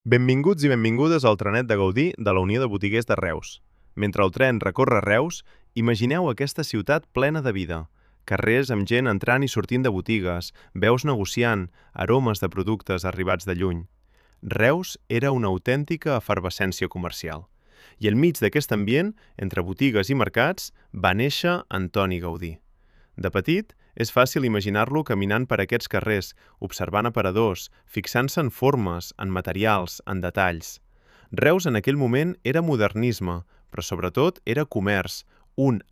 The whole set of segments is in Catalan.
Benvinguts i benvingudes al trenet de Gaudí de la Unió de Botiguers de Reus. Mentre el tren recorre Reus, imagineu aquesta ciutat plena de vida. Carrers amb gent entrant i sortint de botigues, veus negociant, aromes de productes arribats de lluny. Reus era una autèntica efervescència comercial. I enmig d'aquest ambient, entre botigues i mercats, va néixer Antoni Gaudí. De petit, és fàcil imaginar-lo caminant per aquests carrers, observant aparadors, fixant-se en formes, en materials, en detalls. Reus en aquell moment era modernisme, però sobretot era comerç, un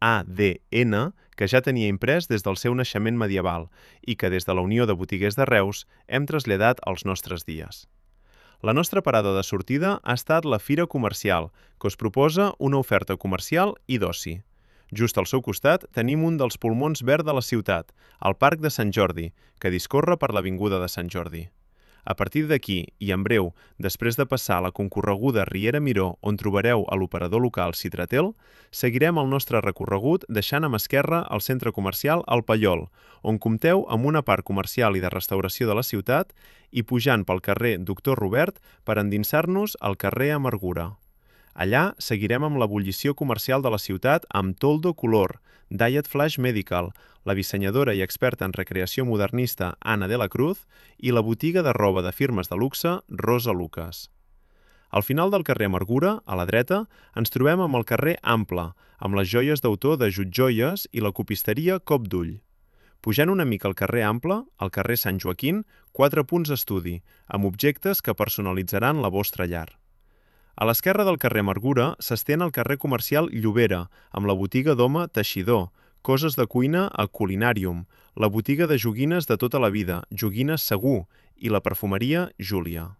ADN que ja tenia imprès des del seu naixement medieval i que des de la Unió de Botiguers de Reus hem traslladat als nostres dies. La nostra parada de sortida ha estat la Fira Comercial, que us proposa una oferta comercial i d'oci. Just al seu costat tenim un dels pulmons verd de la ciutat, el Parc de Sant Jordi, que discorre per l'Avinguda de Sant Jordi. A partir d'aquí, i en breu, després de passar la concorreguda Riera Miró, on trobareu a l'operador local Citratel, seguirem el nostre recorregut deixant a mà esquerra el centre comercial El Pallol, on compteu amb una part comercial i de restauració de la ciutat, i pujant pel carrer Doctor Robert per endinsar-nos al carrer Amargura. Allà seguirem amb l'ebullició comercial de la ciutat amb Toldo Color, Diet Flash Medical, la dissenyadora i experta en recreació modernista Ana de la Cruz i la botiga de roba de firmes de luxe Rosa Lucas. Al final del carrer Amargura, a la dreta, ens trobem amb el carrer Ample, amb les joies d'autor de Jutjoies i la copisteria Cop d'Ull. Pujant una mica al carrer Ample, al carrer Sant Joaquín, 4 punts d'estudi, amb objectes que personalitzaran la vostra llar. A l'esquerra del carrer Amargura s'estén el carrer comercial Llobera, amb la botiga d'home Teixidor, coses de cuina a Culinarium, la botiga de joguines de tota la vida, Joguines Segur, i la perfumeria Júlia.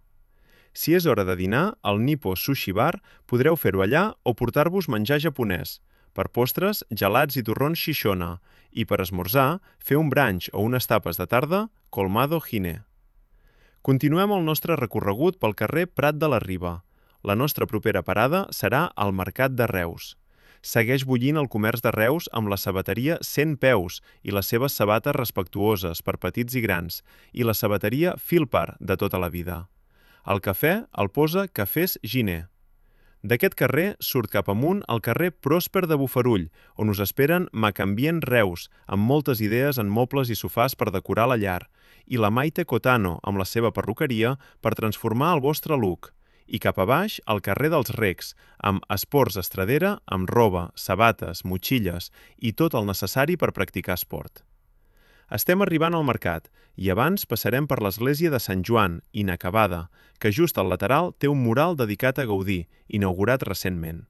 Si és hora de dinar, al Nippo Sushi Bar podreu fer-ho allà o portar-vos menjar japonès. Per postres, gelats i torrons Shishona, i per esmorzar, fer un brunch o unes tapes de tarda, Colmado Gine. Continuem el nostre recorregut pel carrer Prat de la Riba. La nostra propera parada serà al Mercat de Reus. Segueix bullint el comerç de Reus amb la sabateria 100 peus i les seves sabates respectuoses per petits i grans, i la sabateria Filpar de tota la vida. El cafè el posa Cafès Giner. D'aquest carrer surt cap amunt el carrer Pròsper de Bofarull, on us esperen Macambient Reus, amb moltes idees en mobles i sofàs per decorar la llar, i la Maite Cotano amb la seva perruqueria per transformar el vostre look, i cap a baix el carrer dels Recs, amb esports estradera, amb roba, sabates, motxilles i tot el necessari per practicar esport. Estem arribant al mercat i abans passarem per l'església de Sant Joan, inacabada, que just al lateral té un mural dedicat a Gaudí, inaugurat recentment.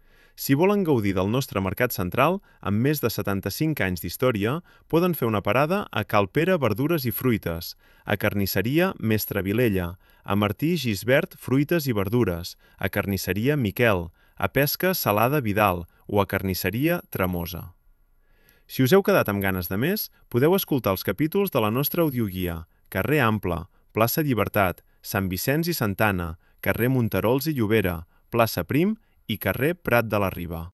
Si volen gaudir del nostre mercat central, amb més de 75 anys d'història, poden fer una parada a Cal Pere Verdures i Fruites, a Carnisseria Mestre Vilella, a Martí Gisbert Fruites i Verdures, a Carnisseria Miquel, a Pesca Salada Vidal o a Carnisseria Tremosa. Si us heu quedat amb ganes de més, podeu escoltar els capítols de la nostra audioguia, carrer Ample, plaça Llibertat, Sant Vicenç i Santana, carrer Monterols i Llobera, plaça Prim i carrer Prat de la Riba.